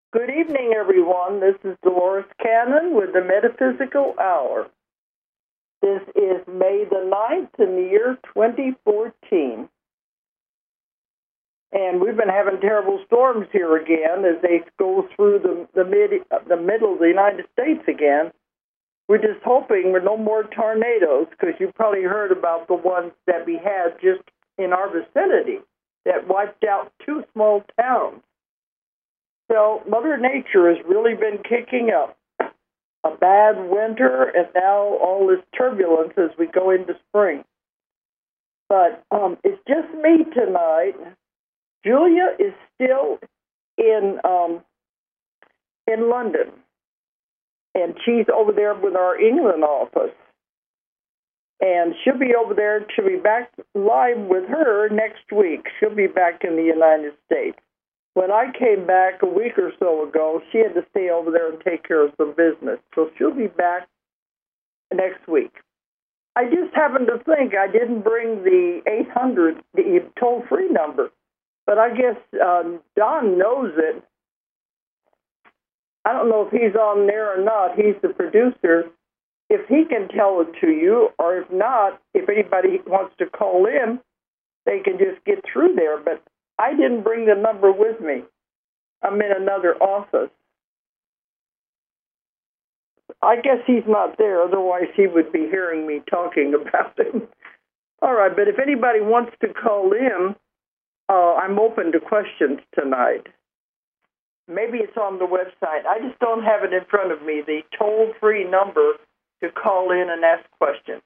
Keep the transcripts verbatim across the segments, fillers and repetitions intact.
Good evening, everyone. This is Dolores Cannon with the Metaphysical Hour. This is May the ninth in the year twenty fourteen. And we've been having terrible storms here again as they go through the, the, mid, the middle of the United States again. We're just hoping for no more tornadoes, because you probably heard about the ones that we had just in our vicinity that wiped out two small towns. So Mother Nature has really been kicking up. A bad winter and now all this turbulence as we go into spring. But um, it's just me tonight. Julia is still in um, in London, and she's over there with our England office. And she'll be over there. She'll be back live with her next week. She'll be back in the United States. When I came back a week or so ago, she had to stay over there and take care of some business. So she'll be back next week. I just happened to think I didn't bring the eight hundred, the toll-free number. But I guess um, Don knows it. I don't know if he's on there or not. He's the producer. If he can tell it to you, or if not, if anybody wants to call in, they can just get through there. But I didn't bring the number with me. I'm in another office. I guess he's not there, otherwise he would be hearing me talking about him. All right, but if anybody wants to call in, uh, I'm open to questions tonight. Maybe it's on the website. I just don't have it in front of me, the toll-free number to call in and ask questions.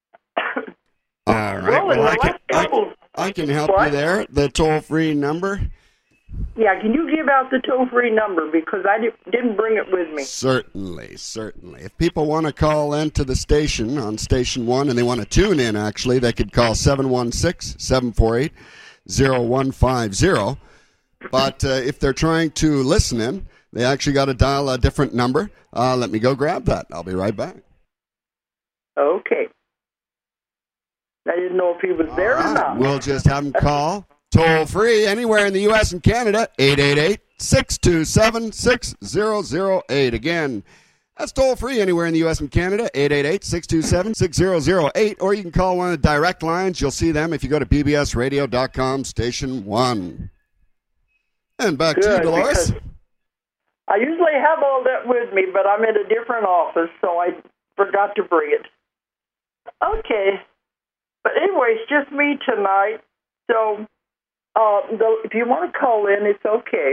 All right. Well, Well, I can, couple, I, I can help what? you there. The toll-free number? Yeah, can you give out the toll-free number, because I di- didn't bring it with me. Certainly, certainly. If people want to call into the station on Station one and they want to tune in, actually, they could call seven one six, seven four eight, zero one five zero. But uh, if they're trying to listen in, they actually got to dial a different number. Uh, let me go grab that. I'll be right back. Okay. I didn't know if he was there All or right. not. We'll just have them call toll free anywhere in the U S and Canada, eight eight eight, six two seven, six zero zero eight. Again, that's toll free anywhere in the U S and Canada, eight eight eight, six two seven, six zero zero eight. Or you can call one of the direct lines. You'll see them if you go to b b s radio dot com, Station one. And back Good, to you, Dolores. I usually have all that with me, but I'm in a different office, so I forgot to bring it. Okay. But anyway, it's just me tonight. So uh, the, if you want to call in, it's okay.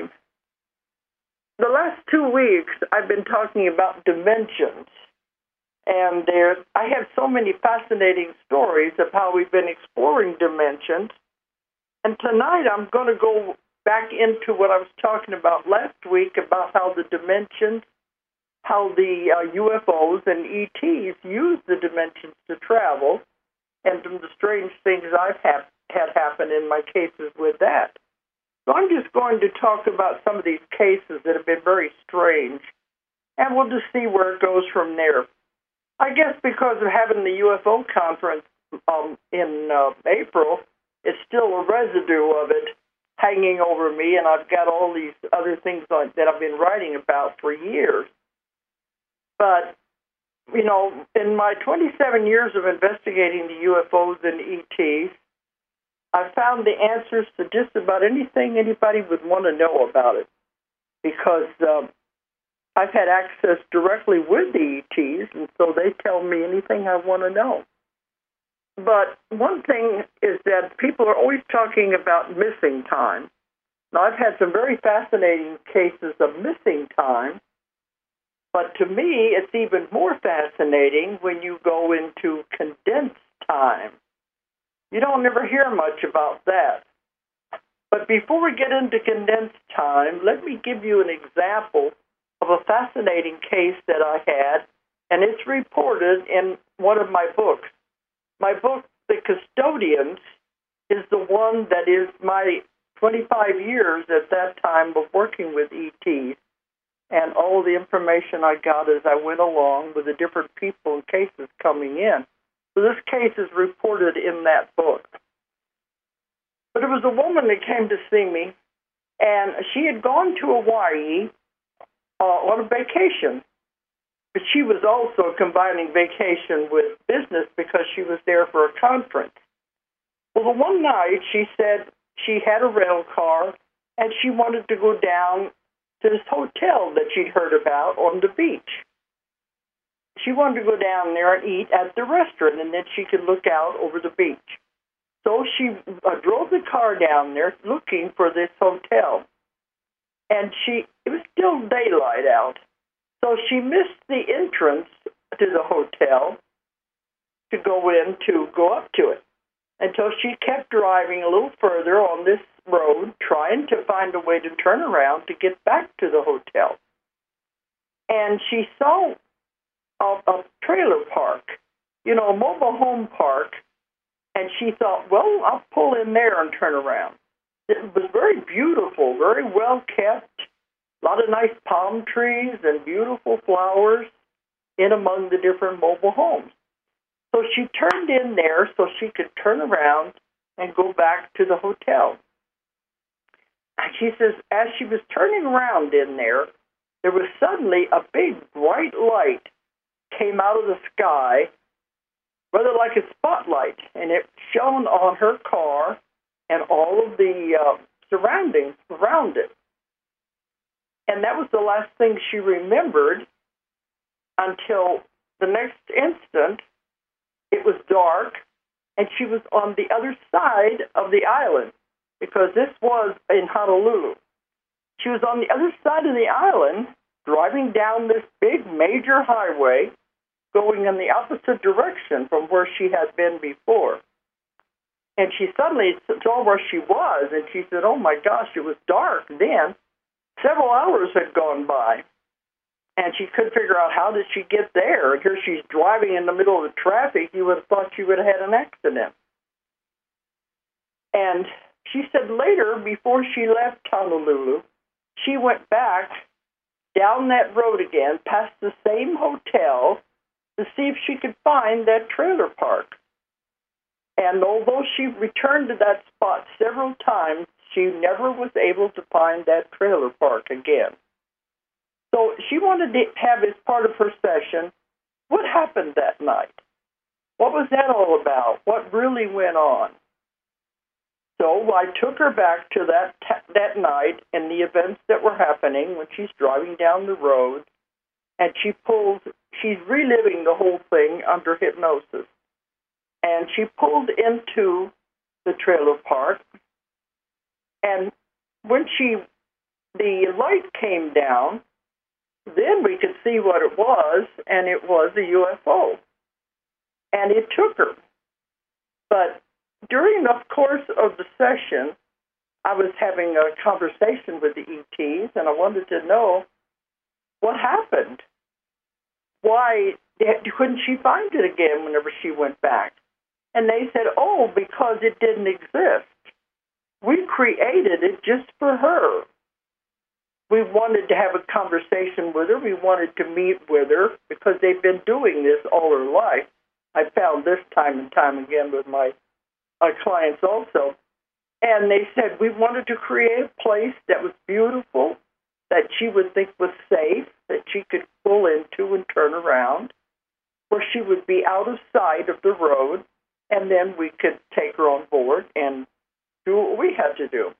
The last two weeks, I've been talking about dimensions. And there, I have so many fascinating stories of how we've been exploring dimensions. And tonight, I'm going to go back into what I was talking about last week, about how the dimensions, how the uh, U F Os and E Ts use the dimensions to travel, and from the strange things I've have, had happen in my cases with that. So I'm just going to talk about some of these cases that have been very strange, and we'll just see where it goes from there. I guess because of having the U F O conference um, in uh, April, it's still a residue of it hanging over me, and I've got all these other things on, that I've been writing about for years. But, you know, in my twenty-seven years of investigating the U F Os and E Ts, I've found the answers to just about anything anybody would want to know about it, because um, I've had access directly with the E Ts, and so they tell me anything I want to know. But one thing is that people are always talking about missing time. Now, I've had some very fascinating cases of missing time, but to me, it's even more fascinating when you go into condensed time. You don't ever hear much about that. But before we get into condensed time, let me give you an example of a fascinating case that I had, and it's reported in one of my books. My book, The Custodians, is the one that is my twenty-five years at that time of working with E Ts, and all the information I got as I went along with the different people and cases coming in. So this case is reported in that book. But it was a woman that came to see me, and she had gone to Hawaii uh, on a vacation. But she was also combining vacation with business because she was there for a conference. Well, the one night she said she had a rental car and she wanted to go down to this hotel that she'd heard about on the beach. She wanted to go down there and eat at the restaurant, and then she could look out over the beach. So she uh, drove the car down there looking for this hotel. And she it was still daylight out. So she missed the entrance to the hotel to go in to go up to it until she kept driving a little further on this road, trying to find a way to turn around to get back to the hotel. And she saw a, a trailer park, you know, a mobile home park, and she thought, well, I'll pull in there and turn around. It was very beautiful, very well kept. A lot of nice palm trees and beautiful flowers in among the different mobile homes. So she turned in there so she could turn around and go back to the hotel. And she says, as she was turning around in there, there was suddenly a big bright light came out of the sky, rather like a spotlight, and it shone on her car and all of the uh, surroundings around it. And that was the last thing she remembered until the next instant. It was dark, and she was on the other side of the island, because this was in Honolulu. She was on the other side of the island, driving down this big major highway, going in the opposite direction from where she had been before. And she suddenly saw where she was, and she said, oh my gosh, it was dark then. Several hours had gone by, and she couldn't figure out how did she get there. And here she's driving in the middle of the traffic. You would have thought she would have had an accident. And she said later, before she left Honolulu, she went back down that road again, past the same hotel, to see if she could find that trailer park. And although she returned to that spot several times, she never was able to find that trailer park again. So she wanted to have as part of her session, what happened that night? What was that all about? What really went on? So I took her back to that that night and the events that were happening when she's driving down the road, and she pulls, she's reliving the whole thing under hypnosis. And she pulled into the trailer park, and when she, the light came down, then we could see what it was, and it was a U F O. And it took her. But during the course of the session, I was having a conversation with the E Ts, and I wanted to know what happened. Why couldn't she find it again whenever she went back? And they said, oh, because it didn't exist. We created it just for her. We wanted to have a conversation with her. We wanted to meet with her because they've been doing this all her life. I found this time and time again with my, my clients also. And they said we wanted to create a place that was beautiful, that she would think was safe, that she could pull into and turn around, where she would be out of sight of the road, and then we could take her on board and do what we had to do.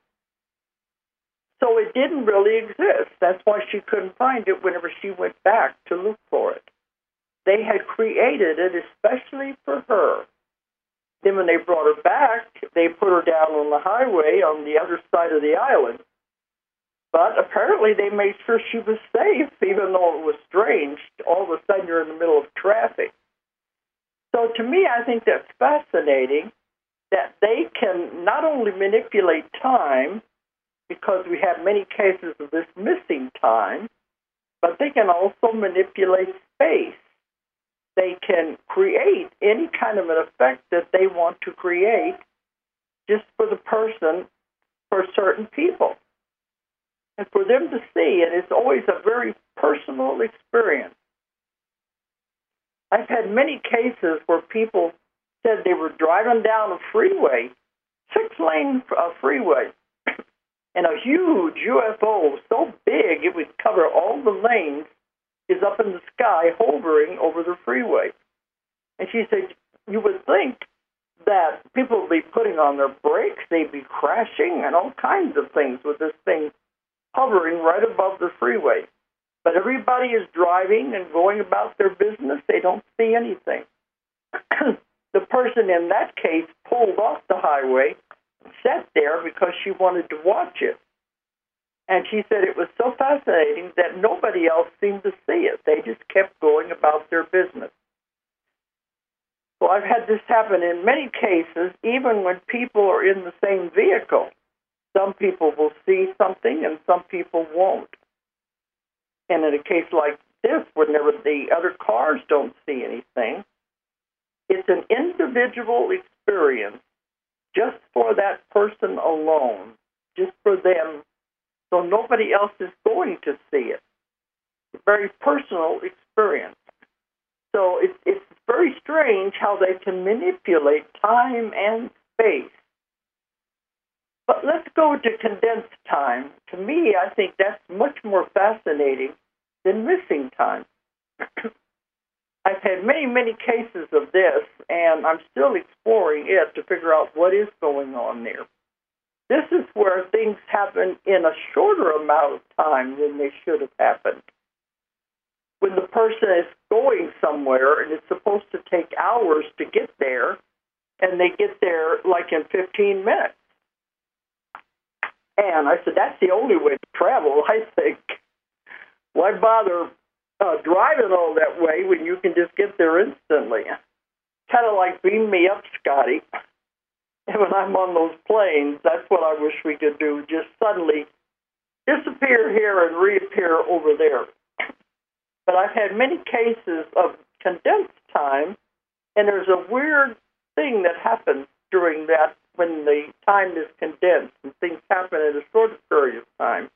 So it didn't really exist. That's why she couldn't find it whenever she went back to look for it. They had created it especially for her. Then when they brought her back, they put her down on the highway on the other side of the island. But apparently they made sure she was safe, even though it was strange. All of a sudden you're in the middle of traffic. So to me, I think that's fascinating that they can not only manipulate time, because we have many cases of this missing time, but they can also manipulate space. They can create any kind of an effect that they want to create just for the person, for certain people, and for them to see. And it's always a very personal experience. I've had many cases where people said they were driving down a freeway, six-lane uh, freeway, and a huge U F O, so big it would cover all the lanes, is up in the sky hovering over the freeway. And she said, you would think that people would be putting on their brakes, they'd be crashing and all kinds of things with this thing hovering right above the freeway. But everybody is driving and going about their business. They don't see anything. The person in that case pulled off the highway, sat there because she wanted to watch it. And she said it was so fascinating that nobody else seemed to see it. They just kept going about their business. So I've had this happen in many cases, even when people are in the same vehicle. Some people will see something and some people won't. And in a case like this, whenever the other cars don't see anything, it's an individual experience just for that person alone, just for them, so nobody else is going to see it. It's a very personal experience. So it's, it's very strange how they can manipulate time and space. But let's go to condensed time. To me, I think that's much more fascinating than missing time. I've had many, many cases of this, and I'm still exploring it to figure out what is going on there. This is where things happen in a shorter amount of time than they should have happened. When the person is going somewhere and it's supposed to take hours to get there, and they get there like in fifteen minutes. And I said, that's the only way to travel, I think. Why bother uh, driving all that way when you can just get there instantly? Kind of like beam me up, Scotty. And when I'm on those planes, that's what I wish we could do, just suddenly disappear here and reappear over there. But I've had many cases of condensed time, and there's a weird thing that happens during that when the time is condensed and things happen in a shorter period of time.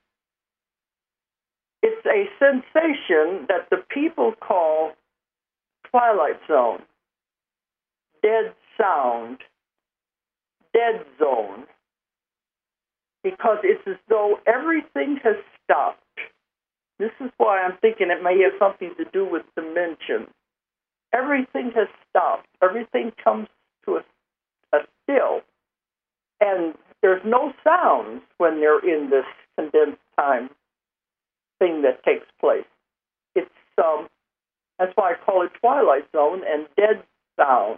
It's a sensation that the people call twilight zone, dead sound, dead zone, because it's as though everything has stopped. This is why I'm thinking it may have something to do with dimension. Everything has stopped. Everything comes to a, a still. And there's no sounds when they're in this condensed time thing that takes place. It's um, that's why I call it twilight zone and dead sound.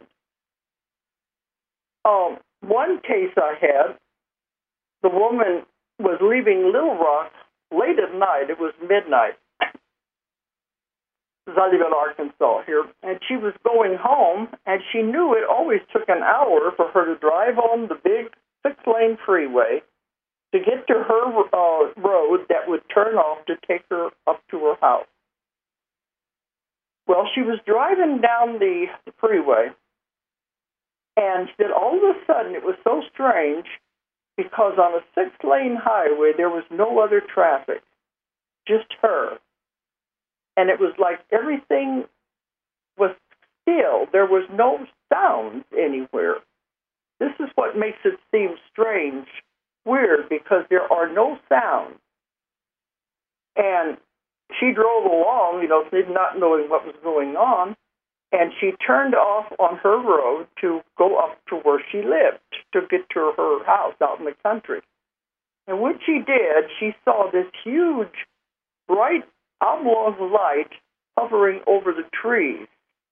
Um, one case I had, the woman was leaving Little Rock late at night. It was midnight. Because I live in Arkansas here. And she was going home, and she knew it always took an hour for her to drive on the big six-lane freeway to get to her uh, road that would turn off to take her up to her house. Well, she was driving down the, the freeway, and then all of a sudden it was so strange because on a six-lane highway there was no other traffic, just her. And it was like everything was still. There was no sounds anywhere. This is what makes it seem strange, weird, because there are no sounds. And she drove along, you know, not knowing what was going on, and she turned off on her road to go up to where she lived, to get to her house out in the country. And when she did, she saw this huge, bright, oblong light hovering over the trees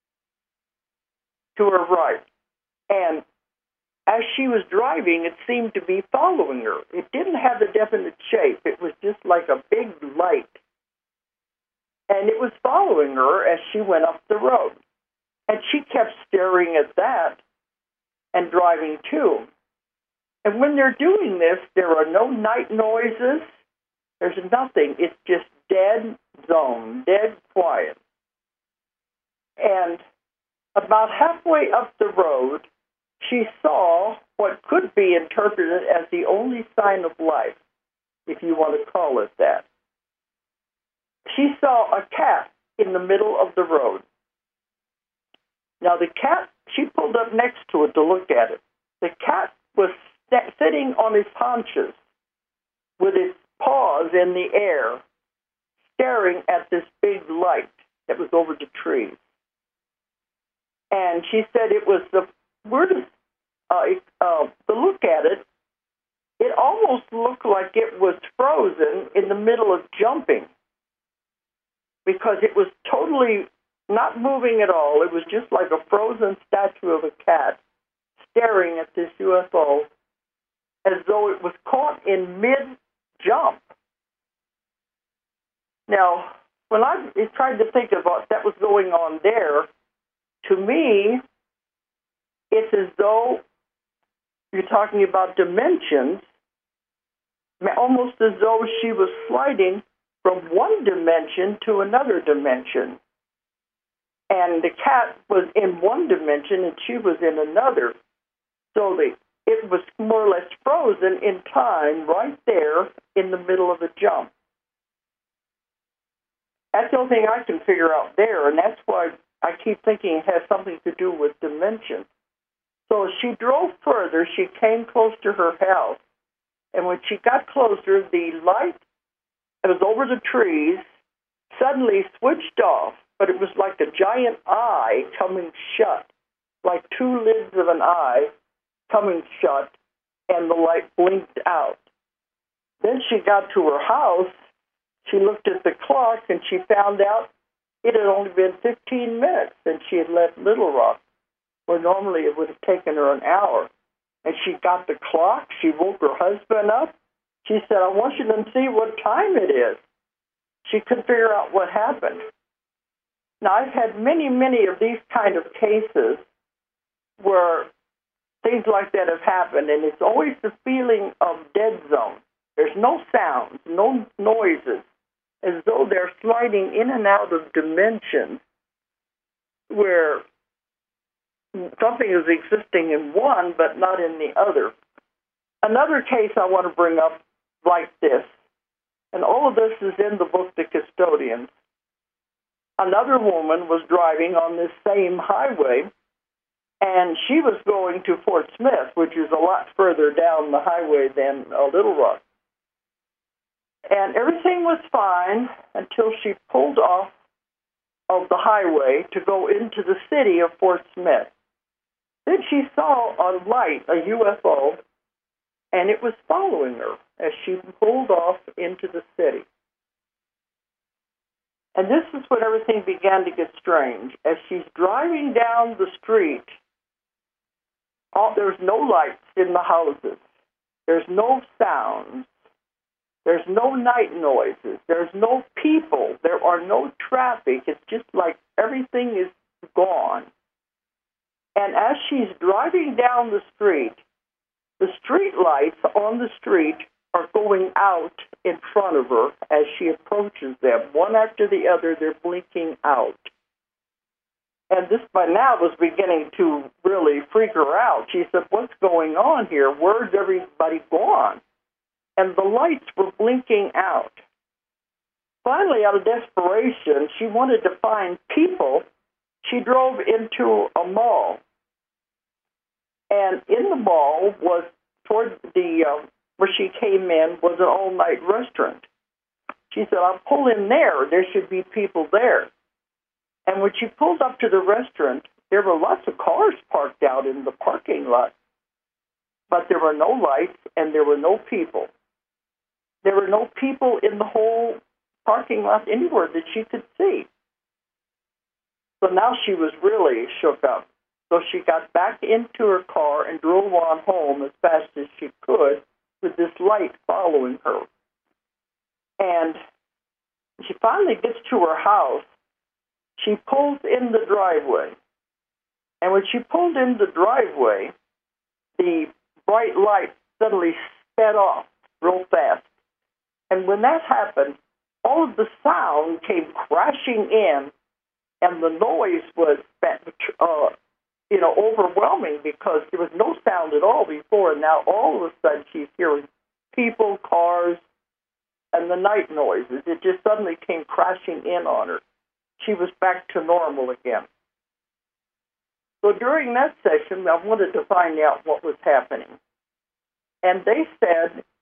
to her right. And as she was driving, it seemed to be following her. It didn't have a definite shape. It was just like a big light. And it was following her as she went up the road. And she kept staring at that and driving too. And when they're doing this, there are no night noises. There's nothing. It's just dead zone, dead quiet. And about halfway up the road, she saw what could be interpreted as the only sign of life, if you want to call it that. She saw a cat in the middle of the road. Now, the cat, she pulled up next to it to look at it. The cat was st- sitting on his haunches, with its paws in the air, staring at this big light that was over the trees. And she said it was the weirdest, uh, uh, to look at it, it almost looked like it was frozen in the middle of jumping because it was totally not moving at all. It was just like a frozen statue of a cat staring at this U F O as though it was caught in mid-jump. Now, when I tried to think of what that was going on there, to me, it's as though you're talking about dimensions, almost as though she was sliding from one dimension to another dimension. And the cat was in one dimension and she was in another. So the, it was more or less frozen in time right there in the middle of a jump. That's the only thing I can figure out there, and that's why I keep thinking it has something to do with dimension. So as she drove further, she came close to her house, and when she got closer, the light that was over the trees suddenly switched off, but it was like a giant eye coming shut, like two lids of an eye coming shut, and the light blinked out. Then she got to her house, she looked at the clock, and she found out it had only been fifteen minutes since she had left Little Rock, where normally it would have taken her an hour. And she got the clock, she woke her husband up. She said, I want you to see what time it is. She couldn't figure out what happened. Now, I've had many, many of these kind of cases where things like that have happened, and it's always the feeling of dead zone. There's no sounds, no noises, as though they're sliding in and out of dimensions where something is existing in one but not in the other. Another case I want to bring up like this, and all of this is in the book The Custodians. Another woman was driving on this same highway, and she was going to Fort Smith, which is a lot further down the highway than uh, Little Rock. And everything was fine until she pulled off of the highway to go into the city of Fort Smith. Then she saw a light, a U F O, and it was following her as she pulled off into the city. And this is when everything began to get strange. As she's driving down the street, all, there's no lights in the houses. There's no sounds. There's no night noises. There's no people. There are no traffic. It's just like everything is gone. And as she's driving down the street, the street lights on the street are going out in front of her as she approaches them. One after the other, they're blinking out. And this by now was beginning to really freak her out. She said, what's going on here? Where's everybody gone? And the lights were blinking out. Finally, out of desperation, she wanted to find people. She drove into a mall. And in the mall was, toward the, uh, where she came in, was an all-night restaurant. She said, I'll pull in there. There should be people there. And when she pulled up to the restaurant, there were lots of cars parked out in the parking lot. But there were no lights and there were no people. There were no people in the whole parking lot anywhere that she could see. So now she was really shook up. So she got back into her car and drove on home as fast as she could with this light following her. And she finally gets to her house. She pulls in the driveway. And when she pulled in the driveway, the bright light suddenly sped off real fast. And when that happened, all of the sound came crashing in, and the noise was, uh, you know, overwhelming because there was no sound at all before. And now all of a sudden she's hearing people, cars, and the night noises. It just suddenly came crashing in on her. She was back to normal again. So during that session, I wanted to find out what was happening. And they said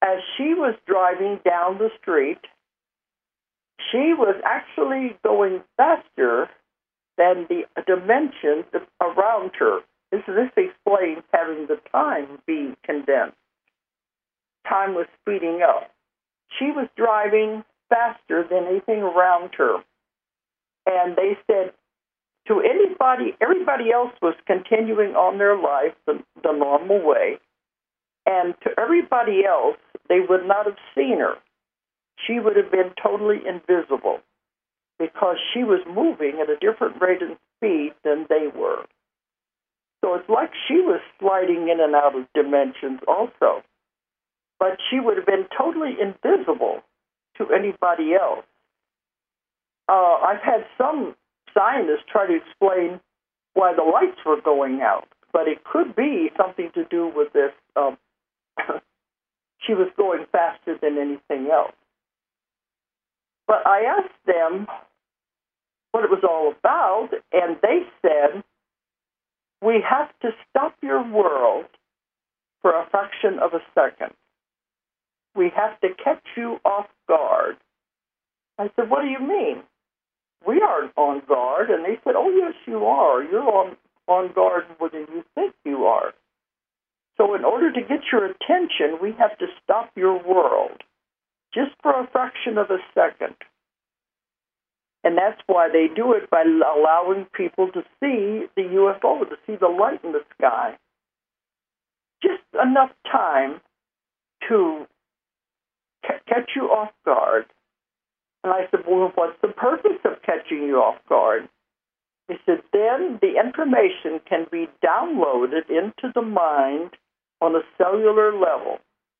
as she was driving down the street, she was actually going faster than the dimensions around her. This, this explains having the time be condensed. Time was speeding up. She was driving faster than anything around her. And they said to anybody, everybody else was continuing on their life the, the normal way. And to everybody else, they would not have seen her. She would have been totally invisible because she was moving at a different rate and speed than they were. So it's like she was sliding in and out of dimensions also. But she would have been totally invisible to anybody else. Uh, I've had some scientists try to explain why the lights were going out, but it could be something to do with this. Um, she was going faster than anything else. But I asked them what it was all about, and they said, we have to stop your world for a fraction of a second. We have to catch you off guard. I said, what do you mean? We aren't on guard. And they said, oh, yes, you are. You're on, on guard more than you think you are. So in order to get your attention, we have to stop your world just for a fraction of a second. And that's why they do it, by allowing people to see the U F O, to see the light in the sky. Just enough time to c- catch you off guard. And I said, well, what's the purpose of catching you off guard? He said, then the information can be downloaded into the mind on a cellular level.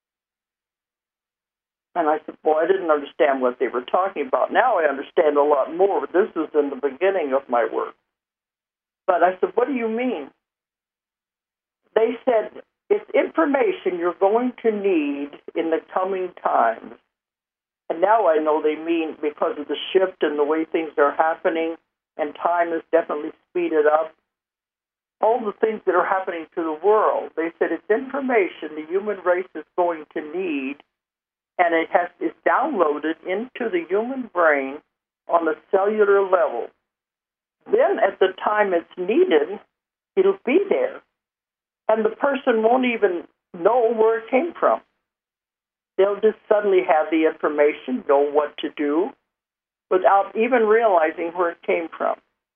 And I said, boy, I didn't understand what they were talking about. Now I understand a lot more, but this was in the beginning of my work. But I said, what do you mean? They said, it's information you're going to need in the coming times. And now I know they mean because of the shift and the way things are happening, and time is definitely speeded up. All the things that are happening to the world, they said it's information the human race is going to need, and it has is downloaded into the human brain on a cellular level. Then at the time it's needed, it'll be there. And the person won't even know where it came from. They'll just suddenly have the information, know what to do, without even realizing where it came from.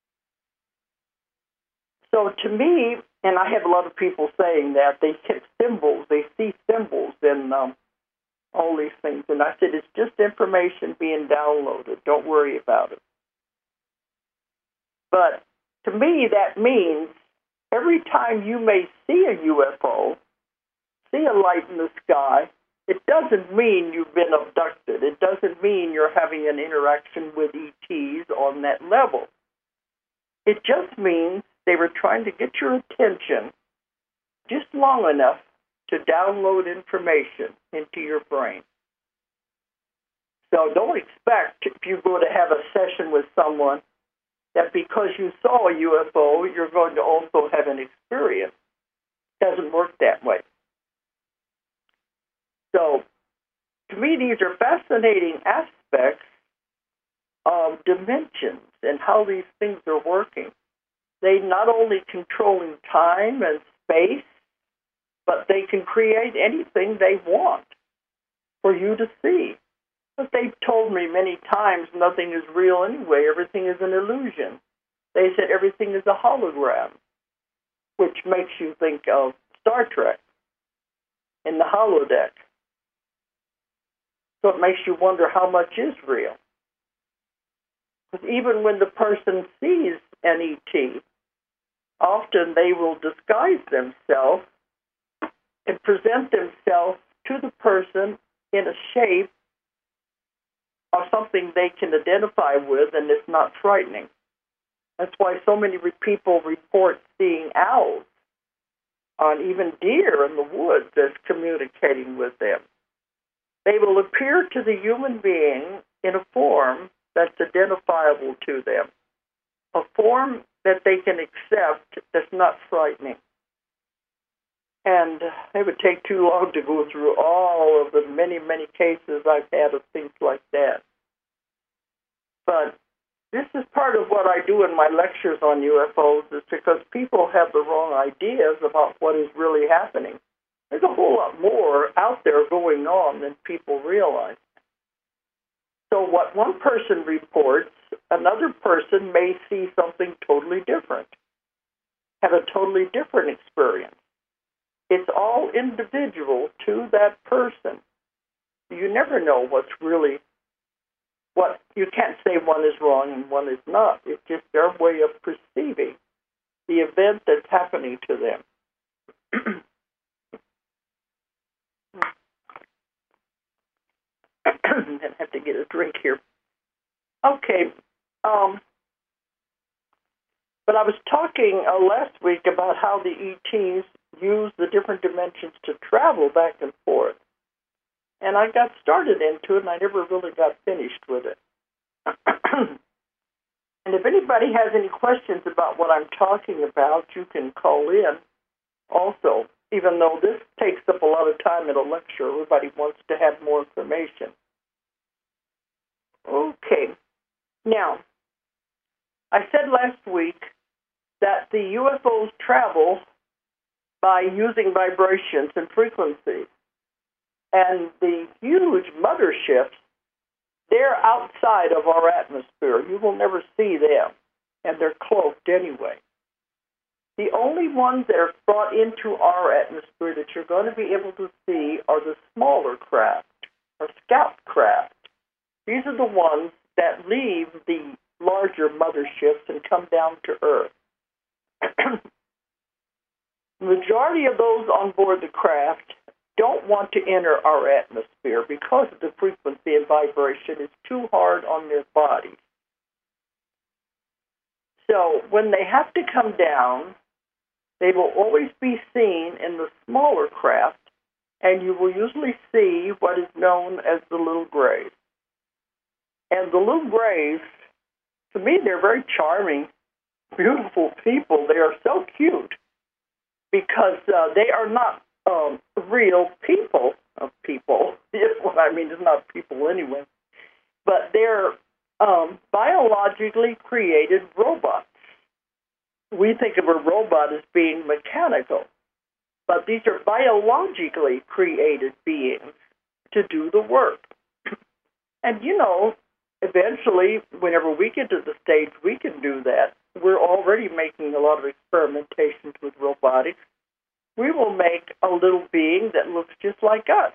So to me, and I have a lot of people saying that, they hit symbols, they see symbols in um, all these things. And I said, it's just information being downloaded. Don't worry about it. But to me, that means every time you may see a U F O, see a light in the sky, it doesn't mean you've been abducted. It doesn't mean you're having an interaction with E Ts on that level. It just means they were trying to get your attention just long enough to download information into your brain. So don't expect, if you go to have a session with someone, that because you saw a U F O, you're going to also have an experience. It doesn't work that way. So, to me, these are fascinating aspects of dimensions and how these things are working. They not only controlling time and space, but they can create anything they want for you to see. But they've told me many times nothing is real anyway. Everything is an illusion. They said everything is a hologram, which makes you think of Star Trek in the holodeck. So it makes you wonder how much is real. Because even when the person sees an E T, often they will disguise themselves and present themselves to the person in a shape of something they can identify with, and it's not frightening. That's why so many people report seeing owls on even deer in the woods as communicating with them. They will appear to the human being in a form that's identifiable to them, a form that they can accept that's not frightening. And it would take too long to go through all of the many, many cases I've had of things like that. But this is part of what I do in my lectures on U F Os, is because people have the wrong ideas about what is really happening. There's a whole lot more out there going on than people realize. So what one person reports, another person may see something totally different, have a totally different experience. It's all individual to that person. You never know what's really, what, you can't say one is wrong and one is not. It's just their way of perceiving the event that's happening to them. I have to get a drink here. Okay. Um, but I was talking uh, last week about how the E Ts use the different dimensions to travel back and forth. And I got started into it, and I never really got finished with it. And if anybody has any questions about what I'm talking about, you can call in also. Even though this takes up a lot of time at a lecture, everybody wants to have more information. Okay. Now, I said last week that the U F Os travel by using vibrations and frequencies. And the huge motherships, they're outside of our atmosphere. You will never see them, and they're cloaked anyway. The only ones that are brought into our atmosphere that you're going to be able to see are the smaller craft, or scout craft. These are the ones that leave the larger motherships and come down to Earth. The majority of those on board the craft don't want to enter our atmosphere because the frequency and vibration is too hard on their bodies. So when they have to come down, they will always be seen in the smaller craft, and you will usually see what is known as the little grays. And the little grays, to me, they're very charming, beautiful people. They are so cute because uh, they are not um, real people of people. What I mean is not people anyway. But they're um, biologically created robots. We think of a robot as being mechanical, but these are biologically created beings to do the work. And, you know, eventually, whenever we get to the stage we can do that, we're already making a lot of experimentations with robotics. We will make a little being that looks just like us.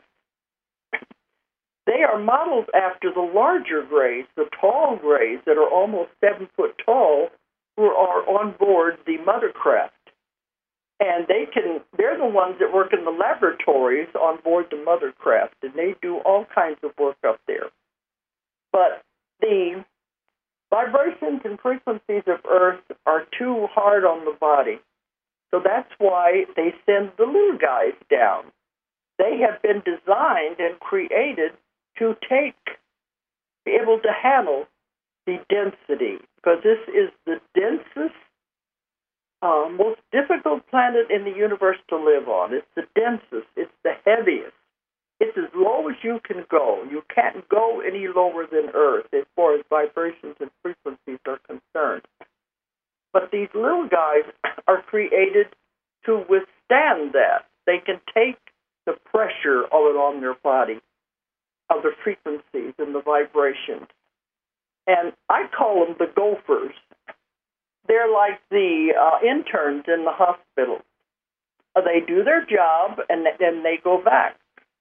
They are modeled after the larger grays, the tall grays that are almost seven foot tall, who are on board the mothercraft. And they can, they're the ones that work in the laboratories on board the mothercraft, and they do all kinds of work up there. But the vibrations and frequencies of Earth are too hard on the body. So that's why they send the little guys down. They have been designed and created to take, be able to handle the density, because this is the densest, uh, most difficult planet in the universe to live on. It's the densest. It's the heaviest. It's as low as you can go. You can't go any lower than Earth as far as vibrations and frequencies are concerned. But these little guys are created to withstand that. They can take the pressure of it on their body, of the frequencies and the vibrations. And I call them the gophers. They're like the uh, interns in the hospital. Uh, they do their job, and then they go back.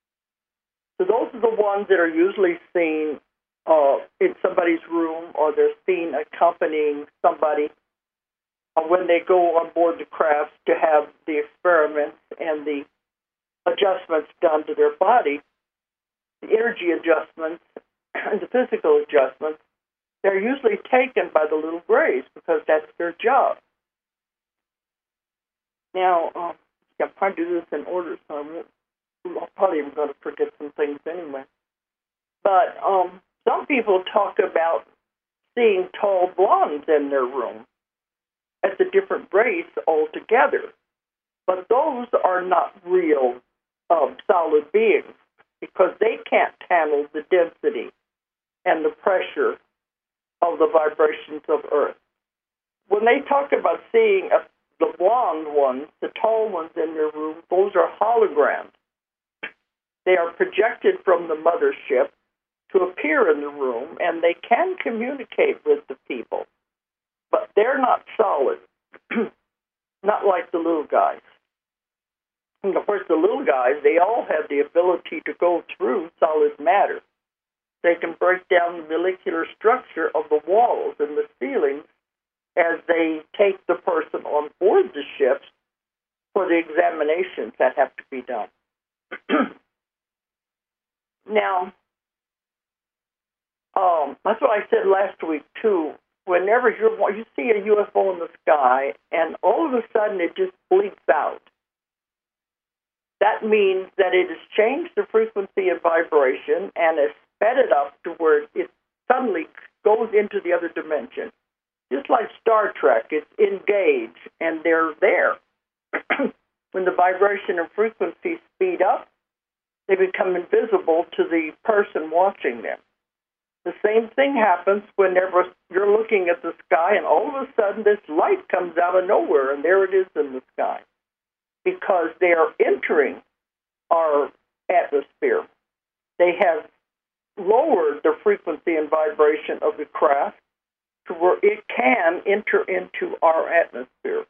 So those are the ones that are usually seen uh, in somebody's room, or they're seen accompanying somebody uh, when they go on board the craft to have the experiments and the adjustments done to their body, the energy adjustments and the physical adjustments. They're usually taken by the little grays because that's their job. Now, um, I'm trying to do this in order, so I won't, I'm probably going to forget some things anyway. But um, some people talk about seeing tall blondes in their room as a different race altogether. But those are not real um, solid beings because they can't handle the density and the pressure of the vibrations of Earth. When they talk about seeing a, the blonde ones, the tall ones in their room, those are holograms. They are projected from the mothership to appear in the room, and they can communicate with the people. But they're not solid, not like the little guys. And of course, the little guys, they all have the ability to go through solid matter. They can break down the molecular structure of the walls and the ceilings as they take the person on board the ships for the examinations that have to be done. Now, um, that's what I said last week, too. Whenever you're, you see a U F O in the sky, and all of a sudden it just blinks out, that means that it has changed the frequency and vibration and has sped it up to where it suddenly goes into the other dimension. Just like Star Trek, it's engaged, and they're there. When the vibration and frequency speed up, they become invisible to the person watching them. The same thing happens whenever you're looking at the sky, and all of a sudden this light comes out of nowhere, and there it is in the sky, because they are entering our atmosphere. They have lowered the frequency and vibration of the craft to where it can enter into our atmosphere.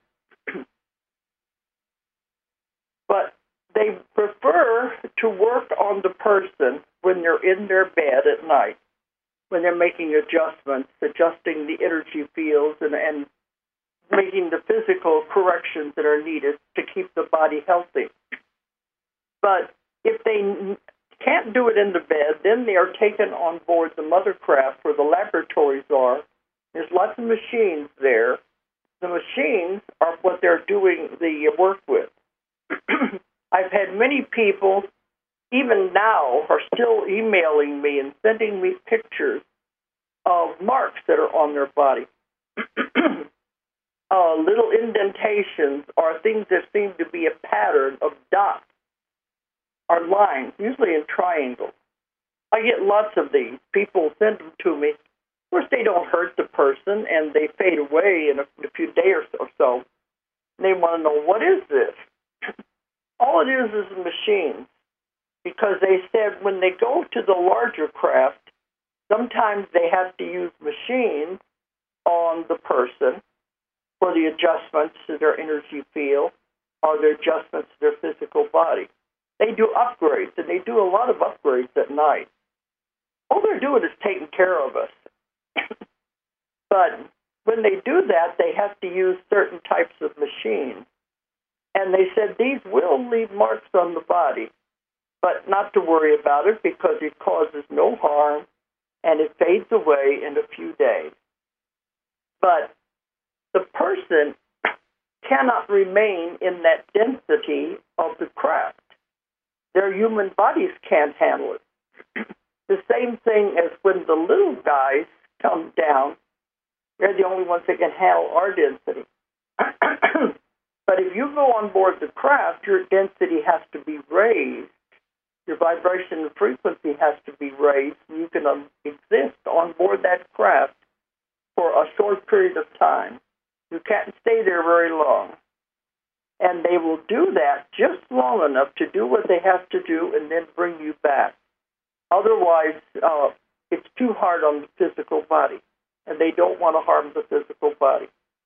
But they prefer to work on the person when they're in their bed at night, when they're making adjustments, adjusting the energy fields and, and making the physical corrections that are needed to keep the body healthy. But if they can't do it in the bed, then they are taken on board the mothercraft where the laboratories are. There's lots of machines there. The machines are what they're doing the work with. I've had many people, even now, are still emailing me and sending me pictures of marks that are on their body. uh, little indentations or things that seem to be a pattern of dots or lines, usually in triangles. I get lots of these. People send them to me. Of course, they don't hurt the person, and they fade away in a, in a few days or so. They want to know, what is this? All it is is a machine, because they said when they go to the larger craft, sometimes they have to use machines on the person for the adjustments to their energy field or the adjustments to their physical body. They do upgrades, and they do a lot of upgrades at night. All they're doing is taking care of us. But when they do that, they have to use certain types of machines. And they said these will leave marks on the body, but not to worry about it because it causes no harm and it fades away in a few days. But the person cannot remain in that density of the craft. Their human bodies can't handle it. The same thing as when the little guys come down, they're the only ones that can handle our density. But if you go on board the craft, your density has to be raised. Your vibration and frequency has to be raised, and you can um, exist on board that craft for a short period of time. You can't stay there very long. And they will do that just long enough to do what they have to do and then bring you back. Otherwise, uh, it's too hard on the physical body, and they don't want to harm the physical body.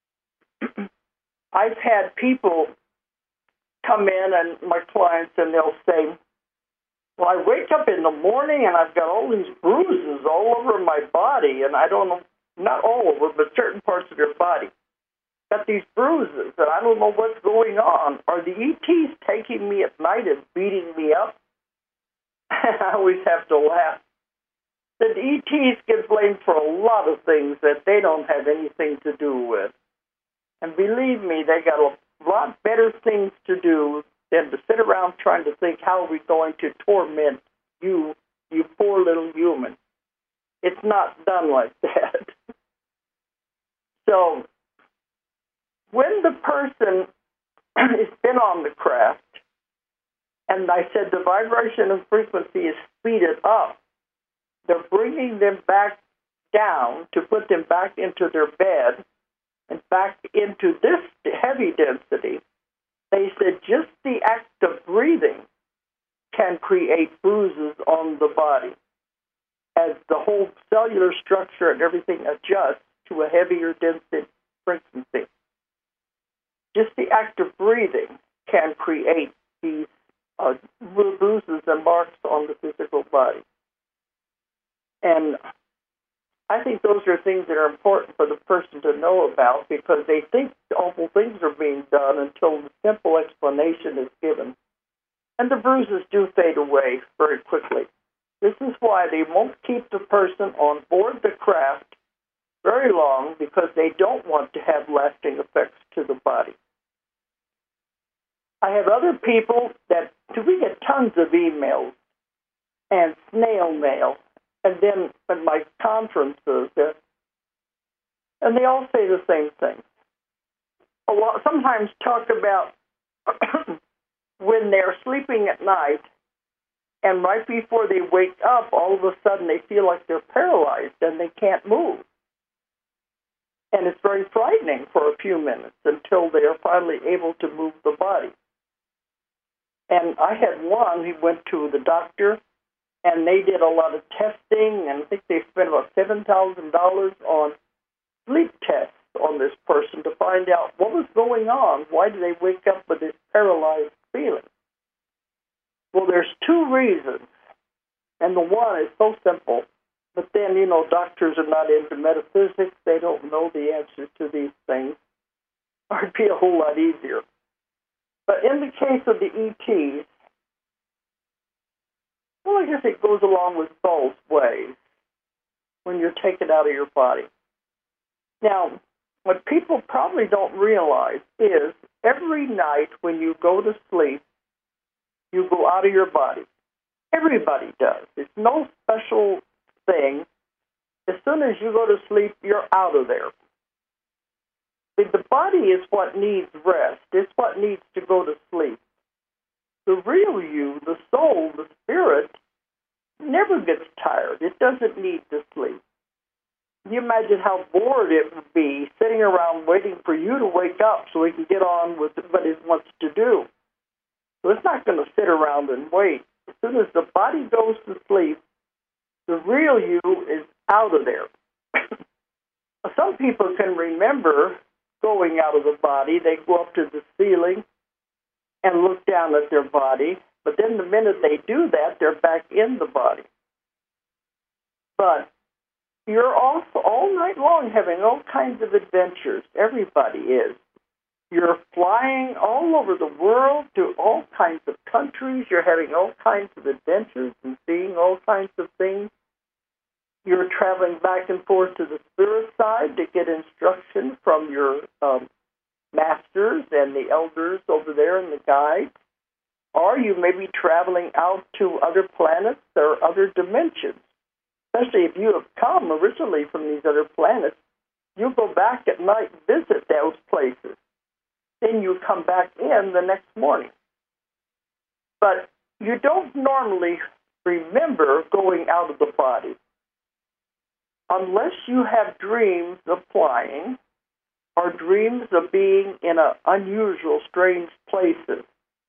I've had people come in, and my clients, and they'll say, well, I wake up in the morning, and I've got all these bruises all over my body, and I don't know, not all over, but certain parts of your body. Got these bruises, and I don't know what's going on. Are the E Ts taking me at night and beating me up? I always have to laugh. The E Ts get blamed for a lot of things that they don't have anything to do with. And believe me, they got a lot better things to do than to sit around trying to think, how are we going to torment you, you poor little human. It's not done like that. So when the person it's been on the craft. And I said the vibration and frequency is speeded up. They're bringing them back down to put them back into their bed and back into this heavy density. They said just the act of breathing can create bruises on the body as the whole cellular structure and everything adjusts to a heavier density frequency. Just the act of breathing can create these uh, bruises and marks on the physical body. And I think those are things that are important for the person to know about because they think awful things are being done until the simple explanation is given. And the bruises do fade away very quickly. This is why they won't keep the person on board the craft very long because they don't want to have lasting effects to the body. I have other people that, we get tons of emails and snail mail, and then at my conferences, uh, and they all say the same thing. A lot, sometimes talk about when they're sleeping at night, and right before they wake up, all of a sudden they feel like they're paralyzed and they can't move. And it's very frightening for a few minutes until they are finally able to move the body. And I had one, he went to the doctor, and they did a lot of testing, and I think they spent about seven thousand dollars on sleep tests on this person to find out what was going on. Why did they wake up with this paralyzed feeling? Well, there's two reasons, and the one is so simple, but then, you know, doctors are not into metaphysics. They don't know the answers to these things. It'd be a whole lot easier. But in the case of the E Ts, well, I guess it goes along with both ways when you're taken out of your body. Now, what people probably don't realize is every night when you go to sleep, you go out of your body. Everybody does. It's no special thing. As soon as you go to sleep, you're out of there. The body is what needs rest. It's what needs to go to sleep. The real you, the soul, the spirit, never gets tired. It doesn't need to sleep. Can you imagine how bored it would be sitting around waiting for you to wake up so it can get on with what it wants to do? So it's not going to sit around and wait. As soon as the body goes to sleep, the real you is out of there. Some people can remember going out of the body. They go up to the ceiling and look down at their body, but then the minute they do that, they're back in the body. But you're off all night long having all kinds of adventures. Everybody is. You're flying all over the world to all kinds of countries. You're having all kinds of adventures and seeing all kinds of things. You're traveling back and forth to the spirit side to get instruction from your um, masters and the elders over there and the guides. Or you may be traveling out to other planets or other dimensions. Especially if you have come originally from these other planets, you go back at night and visit those places. Then you come back in the next morning. But you don't normally remember going out of the body unless you have dreams of flying or dreams of being in a unusual, strange places.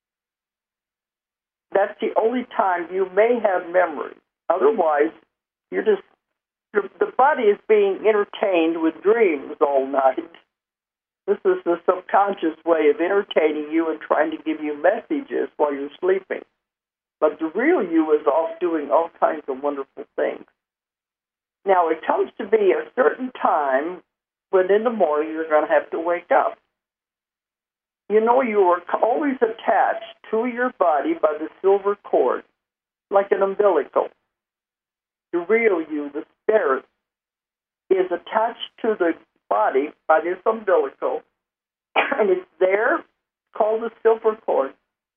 That's the only time you may have memory. Otherwise, you're just you're, the body is being entertained with dreams all night. This is the subconscious way of entertaining you and trying to give you messages while you're sleeping. But the real you is off doing all kinds of wonderful things. Now, it comes to be a certain time when in the morning you're going to have to wake up. You know, you are always attached to your body by the silver cord, like an umbilical. The real you, the spirit, is attached to the body by this umbilical, and it's there, called the silver cord.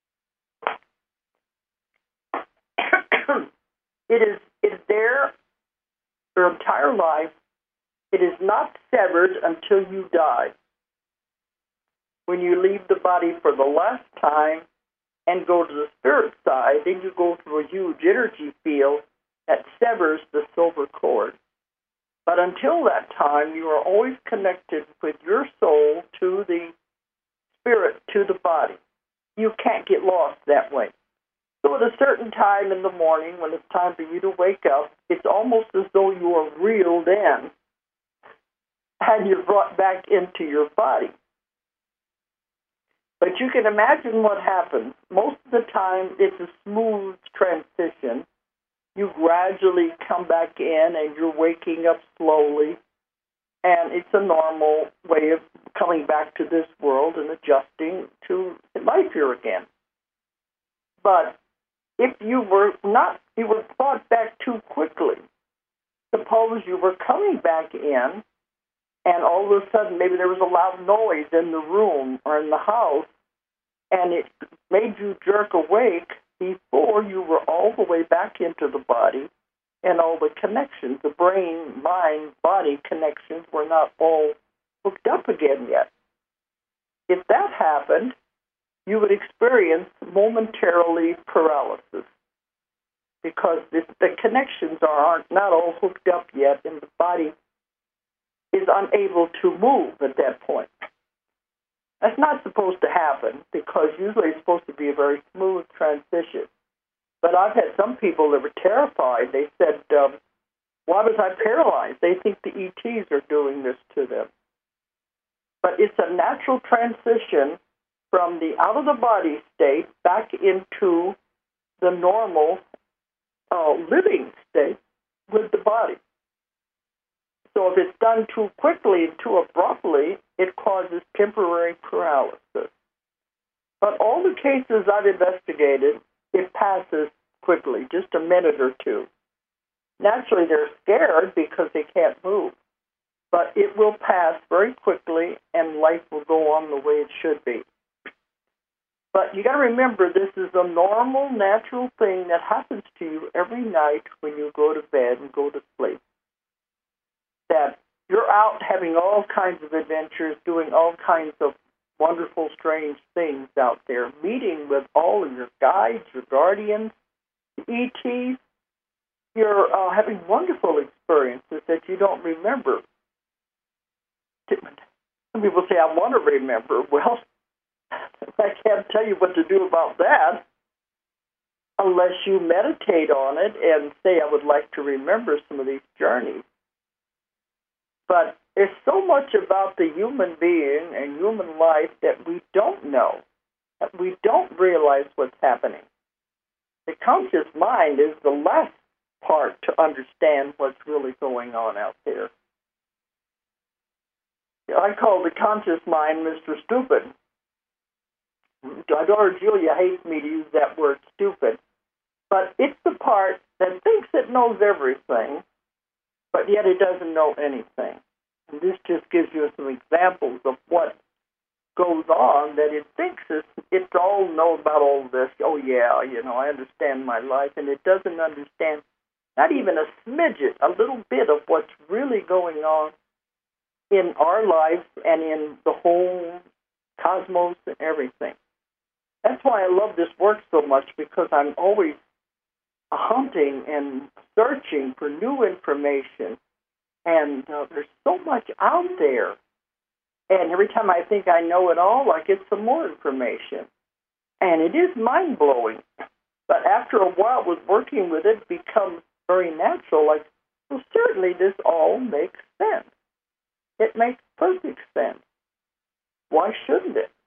It is it's there your entire life. It is not severed until you die. when you leave the body for the last time and go to the spirit side, then you go through a huge energy field that severs the silver cord. But until that time, you are always connected with your soul to the spirit, to the body. You can't get lost that way. So at a certain time in the morning, when it's time for you to wake up, it's almost as though you are reeled in and you're brought back into your body. But you can imagine what happens. Most of the time, it's a smooth transition. You gradually come back in and you're waking up slowly. And it's a normal way of coming back to this world and adjusting to life here again. But if you were not, you were brought back too quickly. Suppose you were coming back in, and all of a sudden maybe there was a loud noise in the room or in the house, and it made you jerk awake before you were all the way back into the body, and all the connections, the brain, mind, body connections were not all hooked up again yet. If that happened, you would experience momentarily paralysis because this, the connections are aren't not all hooked up yet, and the body is unable to move at that point. That's not supposed to happen because usually it's supposed to be a very smooth transition. But I've had some people that were terrified. They said, um, why was I paralyzed? They think the E Ts are doing this to them. But it's a natural transition from the out-of-the-body state back into the normal uh, living state with the body. So if it's done too quickly and too abruptly, it causes temporary paralysis. But all the cases I've investigated, it passes quickly, just a minute or two. Naturally, they're scared because they can't move. But it will pass very quickly, and life will go on the way it should be. But you got to remember, this is a normal, natural thing that happens to you every night when you go to bed and go to sleep. That you're out having all kinds of adventures, doing all kinds of wonderful, strange things out there, meeting with all of your guides, your guardians, E Ts. You're uh, having wonderful experiences that you don't remember. Some people say, I want to remember. Well, I can't tell you what to do about that unless you meditate on it and say, I would like to remember some of these journeys. But there's so much about the human being and human life that we don't know, that we don't realize what's happening. The conscious mind is the last part to understand what's really going on out there. I call the conscious mind Mister Stupid. My daughter Julia hates me to use that word stupid, but it's the part that thinks it knows everything, but yet it doesn't know anything. And this just gives you some examples of what goes on, that it thinks it's, it's all know about all this. Oh, yeah, you know, I understand my life, and it doesn't understand not even a smidget, a little bit of what's really going on in our lives and in the whole cosmos and everything. That's why I love this work so much, because I'm always hunting and searching for new information. And uh, there's so much out there. And every time I think I know it all, I get some more information. And it is mind-blowing. But after a while with working with it, it becomes very natural. Like, well, certainly this all makes sense. It makes perfect sense. Why shouldn't it?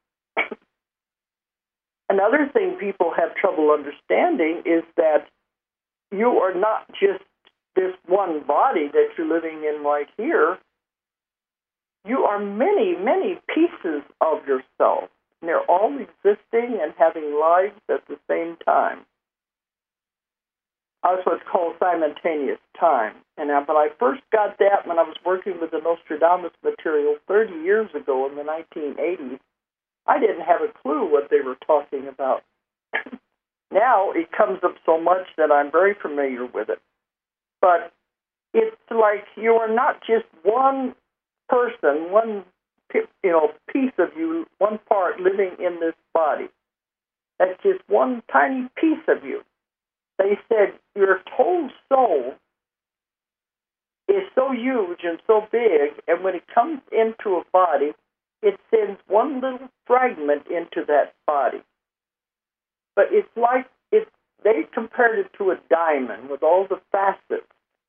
Another thing people have trouble understanding is that you are not just this one body that you're living in right here. You are many, many pieces of yourself. And they're all existing and having lives at the same time. That's what's called simultaneous time. And when I first got that, when I was working with the Nostradamus material thirty years ago in the nineteen eighties, I didn't have a clue what they were talking about. Now it comes up so much that I'm very familiar with it. But it's like you are not just one person, one you know, piece of you, one part living in this body. That's just one tiny piece of you. They said your whole soul is so huge and so big, and when it comes into a body, it sends one little fragment into that body. But it's like it. They compared it to a diamond with all the facets,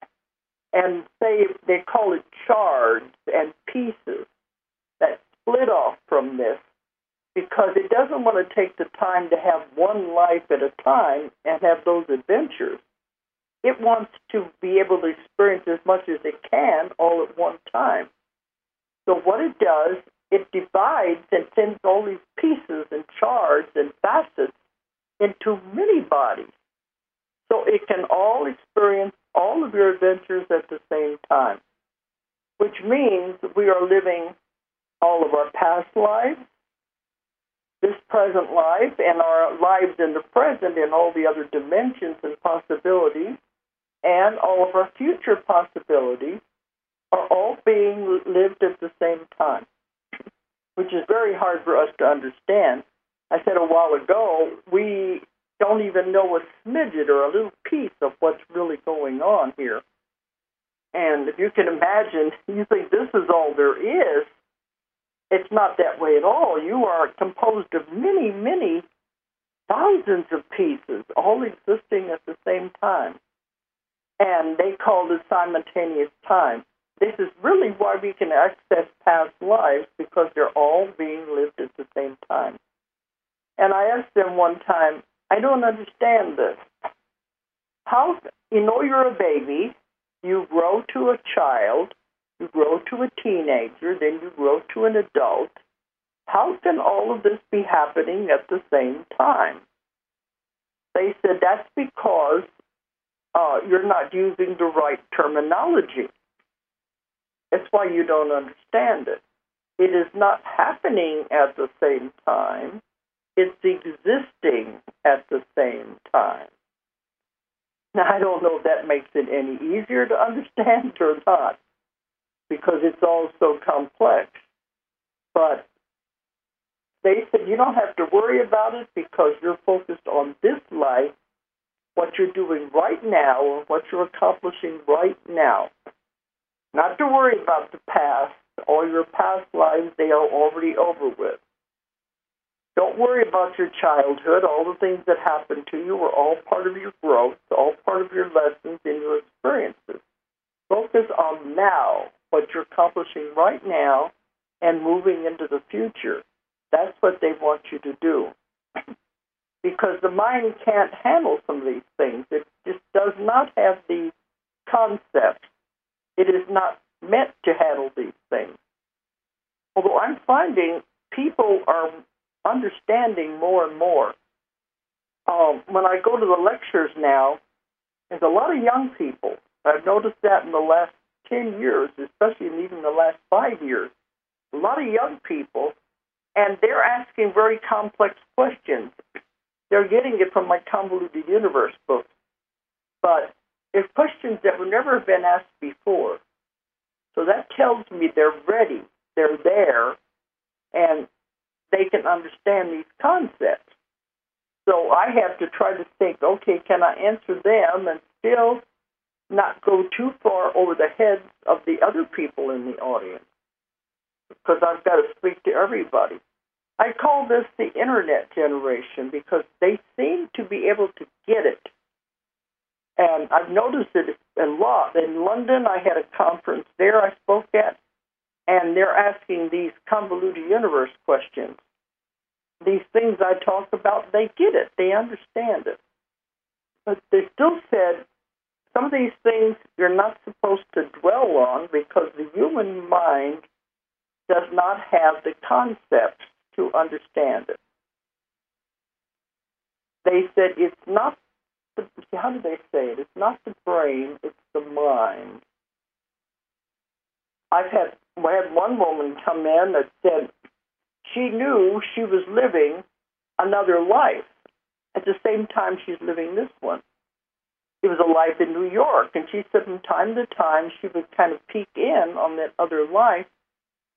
and they they call it shards and pieces that split off from this, because it doesn't want to take the time to have one life at a time and have those adventures. It wants to be able to experience as much as it can all at one time. So what it does, it divides and sends all these pieces and shards and facets into many bodies. So it can all experience all of your adventures at the same time, which means we are living all of our past lives, this present life, and our lives in the present and all the other dimensions and possibilities, and all of our future possibilities are all being lived at the same time, which is very hard for us to understand. I said a while ago, we don't even know a smidget or a little piece of what's really going on here. And if you can imagine, you think this is all there is. It's not that way at all. You are composed of many, many thousands of pieces, all existing at the same time. And they call it simultaneous time. This is really why we can access past lives, because they're all being lived at the same time. And I asked them one time, I don't understand this. How, you know, you're a baby, you grow to a child, you grow to a teenager, then you grow to an adult. How can all of this be happening at the same time? They said that's because uh, you're not using the right terminology. That's why you don't understand it. It is not happening at the same time. It's existing at the same time. Now, I don't know if that makes it any easier to understand or not, because it's all so complex. But they said you don't have to worry about it because you're focused on this life, what you're doing right now, and what you're accomplishing right now. Not to worry about the past. All your past lives, they are already over with. Don't worry about your childhood. All the things that happened to you were all part of your growth, all part of your lessons and your experiences. Focus on now, what you're accomplishing right now, and moving into the future. That's what they want you to do. Because the mind can't handle some of these things. It just does not have the concept. It is not meant to handle these things. Although I'm finding people are understanding more and more. Um, when I go to the lectures now, there's a lot of young people. I've noticed that in the last ten years, especially in even the last five years. A lot of young people, and they're asking very complex questions. They're getting it from my Convoluted Universe book. But it's questions that were never been asked before. So that tells me they're ready, they're there, and they can understand these concepts. So I have to try to think, okay, can I answer them and still not go too far over the heads of the other people in the audience? Because I've got to speak to everybody. I call this the internet generation because they seem to be able to get it. And I've noticed it a lot. In London, I had a conference there I spoke at, and they're asking these convoluted universe questions. These things I talk about, they get it. They understand it. But they still said some of these things you're not supposed to dwell on because the human mind does not have the concepts to understand it. They said it's not, the, how do they say it? It's not the brain, it's the mind. I've had, I had one woman come in that said she knew she was living another life at the same time she's living this one. It was a life in New York, and she said from time to time she would kind of peek in on that other life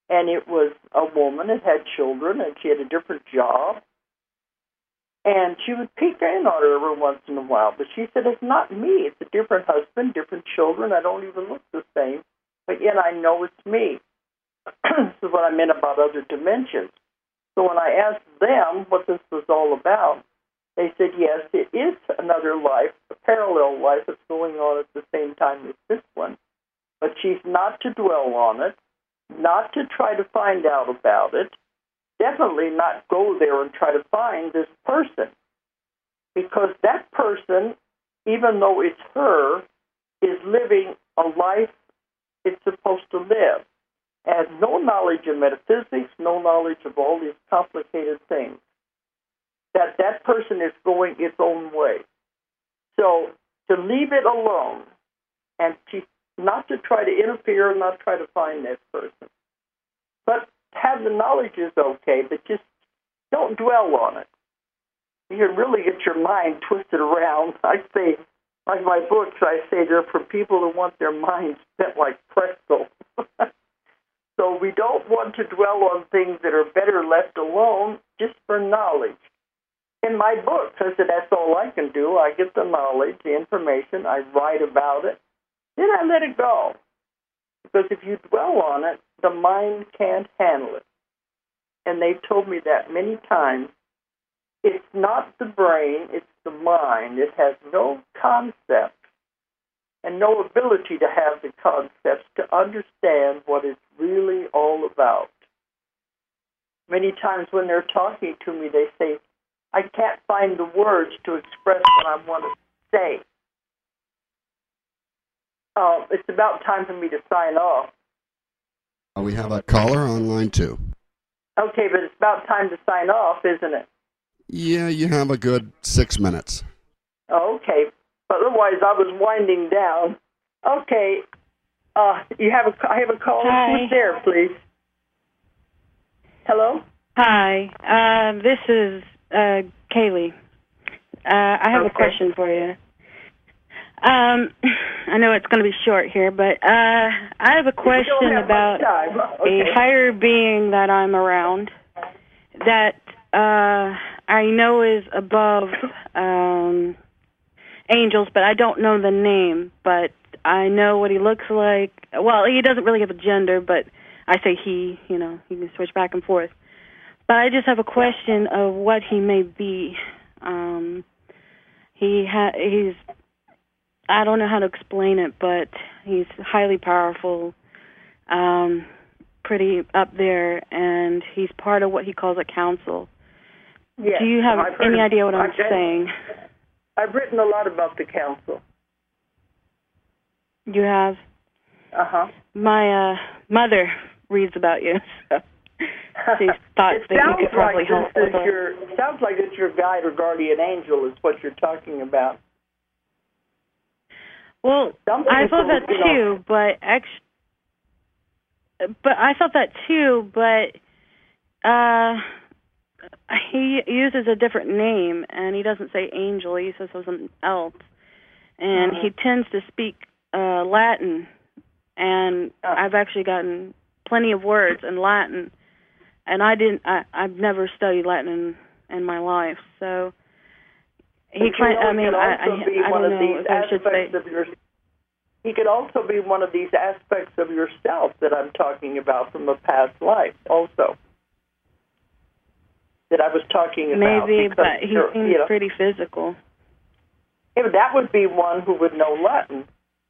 and it was a woman that had children, and she had a different job. And she would peek in on her every once in a while. But she said, it's not me. It's a different husband, different children. I don't even look the same. But yet I know it's me. This is what I meant about other dimensions. So when I asked them what this was all about, they said, yes, it is another life, a parallel life that's going on at the same time as this one. But she's not to dwell on it, not to try to find out about it, definitely not go there and try to find this person. Because that person, even though it's her, is living a life it's supposed to live. Has no knowledge of metaphysics, no knowledge of all these complicated things. That that person is going its own way. So to leave it alone, and to, not to try to interfere, not try to find that person. But have the knowledge is okay, but just don't dwell on it. You can really get your mind twisted around. I say, like my books, I say they're for people who want their minds spent like pretzel. So we don't want to dwell on things that are better left alone just for knowledge. In my books, I said that's all I can do. I get the knowledge, the information, I write about it, then I let it go. Because if you dwell on it, the mind can't handle it. And they've told me that many times. It's not the brain, it's the mind. It has no concept and no ability to have the concepts to understand what it's really all about. Many times when they're talking to me, they say, I can't find the words to express what I want to say. Uh, it's about time for me to sign off. We have a caller on line two. Okay, but it's about time to sign off, isn't it? Yeah, you have a good six minutes. Okay, but otherwise I was winding down. Okay, uh, you have a, I have a caller. Hi. Who's there, please? Hello? Hi, uh, this is uh, Kaylee. Uh, I have Okay. a question for you. Um, I know it's going to be short here, but uh, I have a We don't question have about much time. Okay. a higher being that I'm around that uh, I know is above um, angels, but I don't know the name, but I know what he looks like. Well, he doesn't really have a gender, but I say he, you know, he can switch back and forth. But I just have a question of what he may be. Um, he ha- he's, I don't know how to explain it, but he's highly powerful, um, pretty up there, and he's part of what he calls a council. Yes, Do you have I've heard any of- idea what I'm I've read- saying? I've written a lot about the council. You have? Uh-huh. My uh, mother reads about you, so she thought it that you sounds could probably like help this with is it. your, it sounds like it's your guide or guardian angel is what you're talking about. Well, Some I people, thought that you know- too, but actually, but I thought that too, but uh, he uses a different name, and he doesn't say angel. He says something else, and Uh-huh. he tends to speak uh, Latin, and Uh. I've actually gotten plenty of words in Latin, and I didn't. I, I've never studied Latin in, in my life, so. He But you kind, know, I it mean, could I, also I, be I one don't of know these if I should say. aspects of your. He could also be one of these aspects of yourself that I'm talking about from a past life, also. That I was talking about. Maybe, because but he you're- seems you know, pretty physical. yeah, that would be one who would know Latin.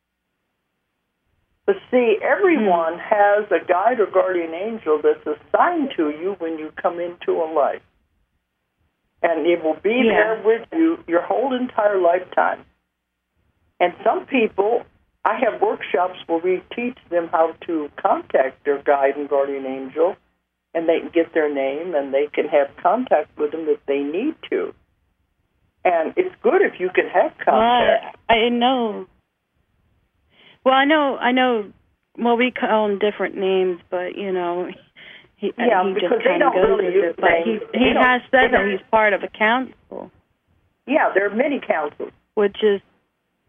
But see, everyone Hmm. has a guide or guardian angel that's assigned to you when you come into a life. And it will be Yeah. there with you your whole entire lifetime. And some people, I have workshops where we teach them how to contact their guide and guardian angel, and they can get their name, and they can have contact with them if they need to. And it's good if you can have Well, contact. I, I know. Well, I know, I know. Well, we call him different names, but you know, he, Yeah, he because just they kind of don't goes really with use it. But he names. he They don't- has they said that don't- he's part of a council, Yeah, there are many councils. which is,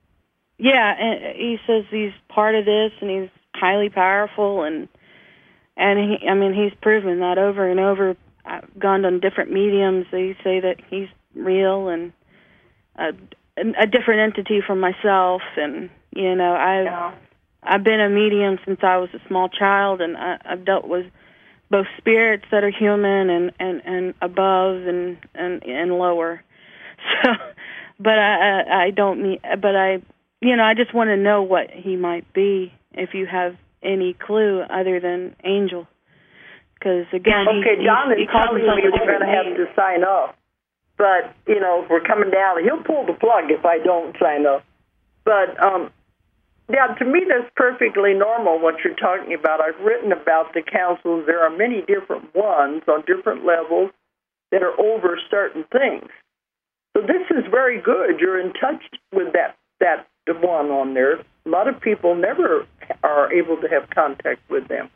yeah. And he says he's part of this, and he's highly powerful, and And, he, I mean, he's proven that over and over. I've gone on different mediums. They say that he's real and a, a different entity from myself. And, you know, I've, Yeah. I've been a medium since I was a small child, and I, I've dealt with both spirits that are human and, and, and above and, and, and lower. So, but I, I, I don't need, but I, you know, I just want to know what he might be, if you have any clue other than angel. Because, again, okay, he, John he, he is calls telling himself me a we're different going to have name. to sign up. But, you know, if we're coming down, he'll pull the plug if I don't sign up. But, um, yeah, to me that's perfectly normal what you're talking about. I've written about the councils. There are many different ones on different levels that are over certain things. So this is very good. You're in touch with that, that one on there. A lot of people never are able to have contact with them.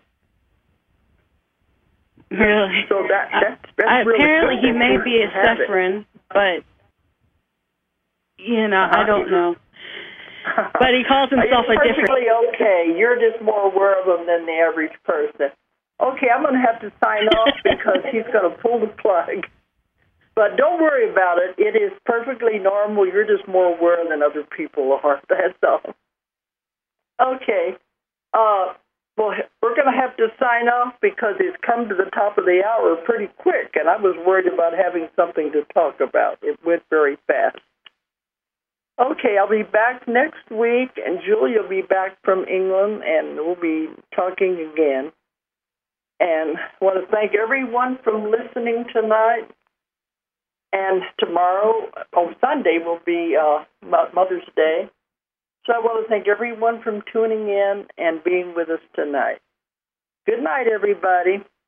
Really? So that, that's, that's I, really apparently good he may that be you a have it. Sephirin, but, you know, Uh-huh. I don't know. But he calls himself a You're different... perfectly okay. You're just more aware of them than the average person. Okay, I'm going to have to sign off because he's going to pull the plug. But don't worry about it. It is perfectly normal. You're just more aware than other people are. That's all. Okay. Uh, well, we're going to have to sign off because it's come to the top of the hour pretty quick, and I was worried about having something to talk about. It went very fast. Okay, I'll be back next week, and Julie will be back from England, and we'll be talking again. And I want to thank everyone for listening tonight. And tomorrow, on Sunday, will be uh, Mother's Day. So I want to thank everyone for tuning in and being with us tonight. Good night, everybody.